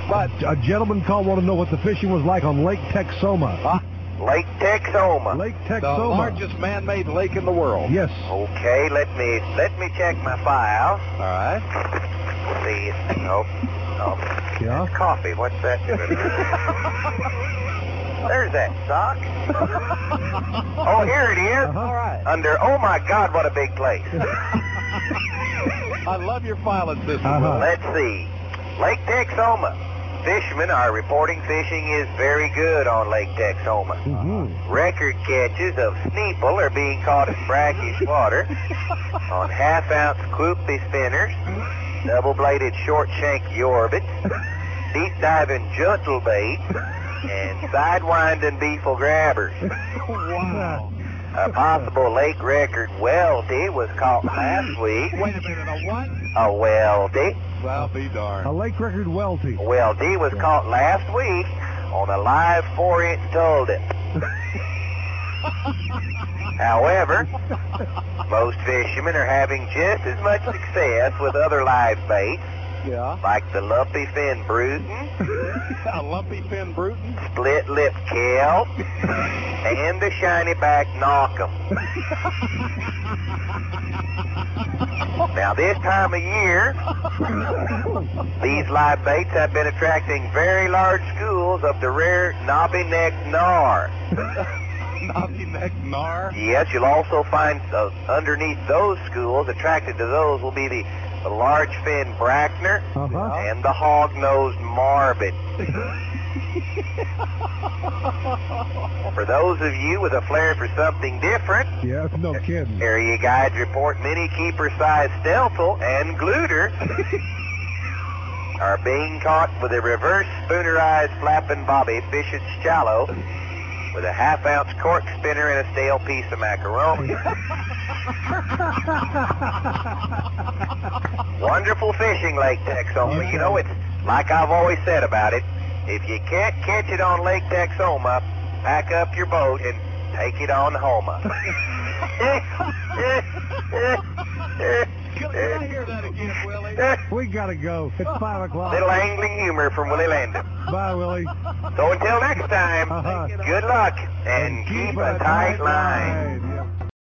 But a gentleman called want to know what the fishing was like on Lake Texoma. Huh? Lake Texoma. Lake The Texoma. largest man-made lake in the world. Yes. Okay, let me check my file. All right. See, oh, Yeah? coffee. What's that doing? There's that sock. Oh, here it is. Uh-huh. All right. Under, oh my God, what a big place. I love your filing system, Uh-huh. Willie. Let's see. Lake Texoma. Fishermen are reporting fishing is very good on Lake Texoma. Mm-hmm. Record catches of sneeple are being caught in brackish water on half-ounce quoopy spinners, double-bladed short-shank yorbit, deep-diving juntle baits, and sidewinding beefle grabbers. Wow. A possible lake record welty was caught last week. Wait a minute, a what? A welty. Well, be darned. A lake record welty. Welty was caught last week on a live 4-inch tull dip. However, most fishermen are having just as much success with other live baits, Yeah. like the lumpy fin bruton, A lumpy fin bruton? split lip kelp, and the shiny back knockem. Now this time of year, these live baits have been attracting very large schools of the rare knobby-necked gnar. Knobby neck gnar? Yes, you'll also find underneath those schools, attracted to those will be the large fin brackner Uh-huh. and the hog-nosed marbot. For those of you with a flair for something different, Yes, no kidding. area guides report many keeper-sized stelzel and gluter are being caught with a reverse spoonerized flapping bobby fishing shallow with a half-ounce cork spinner and a stale piece of macaroni. Wonderful fishing, Lake Texoma. Okay. You know, it's like I've always said about it. If you can't catch it on Lake Texoma, pack up your boat and take it on home. Can I hear that again, Willie? We gotta go. It's 5 o'clock. Little angling humor from Willie Landon. Bye, Willie. So until next time, Uh-huh. good luck and keep a tight line. Yeah.